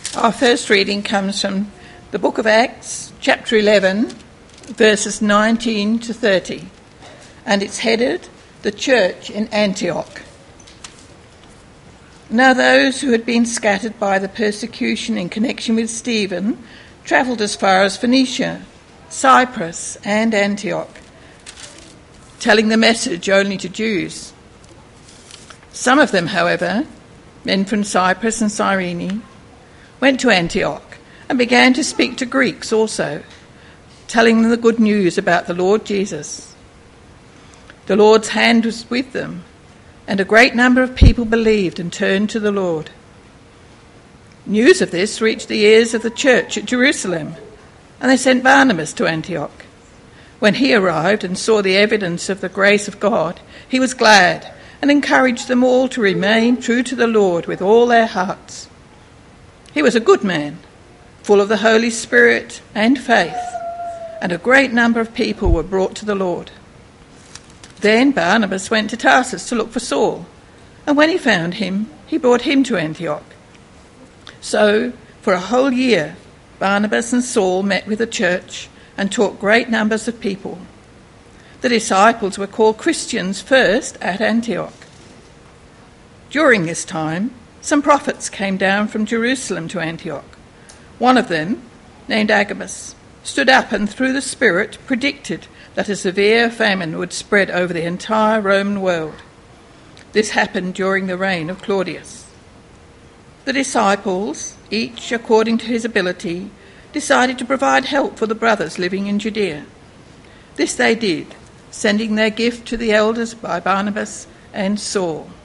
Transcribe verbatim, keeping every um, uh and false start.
Our first reading comes from the book of Acts, chapter eleven, verses nineteen to thirty, and it's headed, The Church in Antioch. Now those who had been scattered by the persecution in connection with Stephen travelled as far as Phoenicia, Cyprus and Antioch, telling the message only to Jews. Some of them, however, men from Cyprus and Cyrene, went to Antioch and began to speak to Greeks also, telling them the good news about the Lord Jesus. The Lord's hand was with them, and a great number of people believed and turned to the Lord. News of this reached the ears of the church at Jerusalem, and they sent Barnabas to Antioch. When he arrived and saw the evidence of the grace of God, he was glad and encouraged them all to remain true to the Lord with all their hearts. He was a good man, full of the Holy Spirit and faith, and a great number of people were brought to the Lord. Then Barnabas went to Tarsus to look for Saul, and when he found him, he brought him to Antioch. So, for a whole year, Barnabas and Saul met with the church and taught great numbers of people. The disciples were called Christians first at Antioch. During this time, some prophets came down from Jerusalem to Antioch. One of them, named Agabus, stood up and through the Spirit predicted that a severe famine would spread over the entire Roman world. This happened during the reign of Claudius. The disciples, each according to his ability, decided to provide help for the brothers living in Judea. This they did, sending their gift to the elders by Barnabas and Saul.